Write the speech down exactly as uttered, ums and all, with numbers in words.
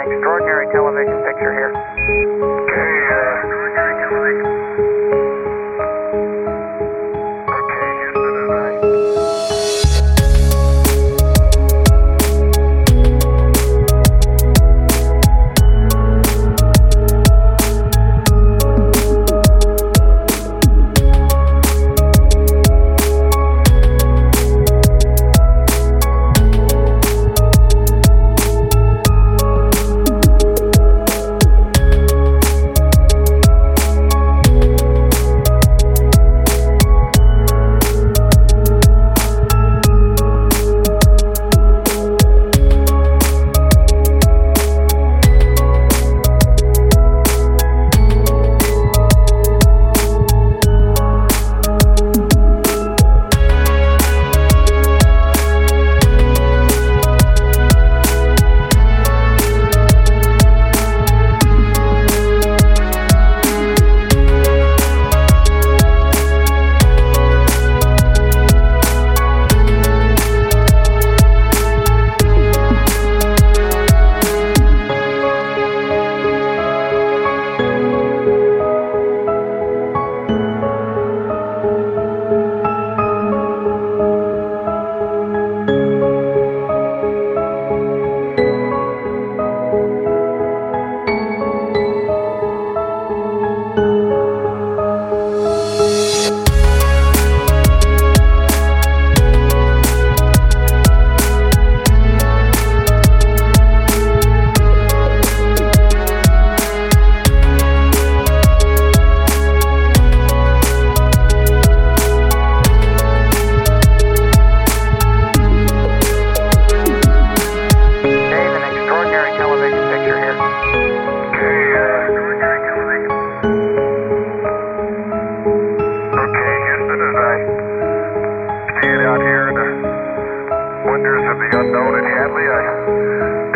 extraordinary television picture here. Okay, uh, extraordinary television. Okay, Houston, is that? Dave, an extraordinary television picture here. Okay, uh, extraordinary television. Okay, Houston, as I stand out here in the wonders of the unknown at Hadley, I